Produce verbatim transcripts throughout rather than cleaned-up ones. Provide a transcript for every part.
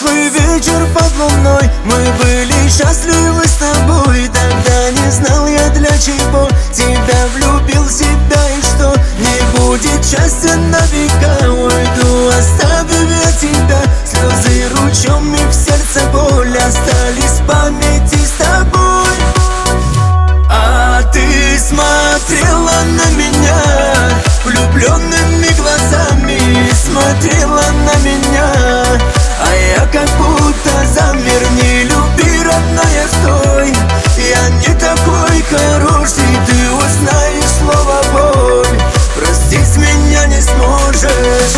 теплый вечер под луной, мы были счастливы с тобой. Тогда не знал я, для чего тебя влюбил в себя, и что не будет счастья на века. Уйду, оставив я тебя, слезы ручьем и в сердце боль остались в памяти с тобой. А ты смотрела на меня влюбленными глазами, смотрела на меня, а я как будто замер. Не люби, родная, стой, я не такой хороший. Ты узнаешь слово боль, простить меня не сможешь.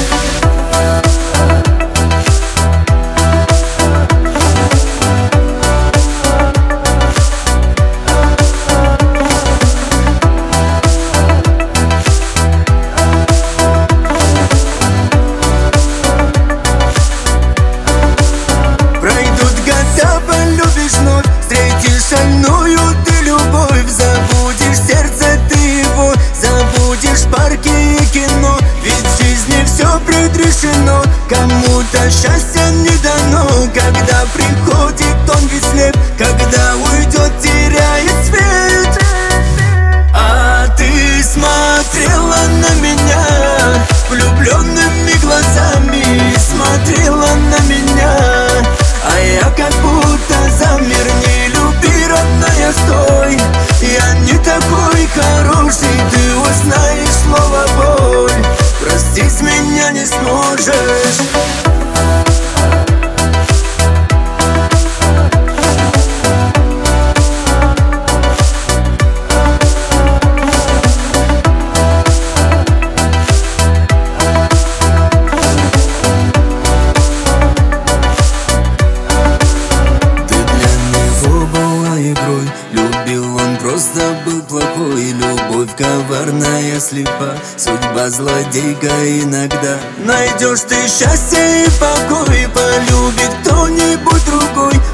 Встретишь шальную ты любовь, забудешь сердце ты его, забудешь парки и кино. Ведь в жизни все предрешено, кому-то счастье не дано. Когда приходит он ведь слеп, когда уйдет, теряет свет. А ты смотрела на меня влюбленными глазами, смотрела на меня, а я как будто замер. Не люби, родная, стой, я не такой хороший. Ты узнаешь слово боль, простить меня не сможешь. Любил он, просто был плохой. Любовь коварная, слепа, судьба злодейка иногда. Найдешь ты счастье и покой, полюбит кто-нибудь другой.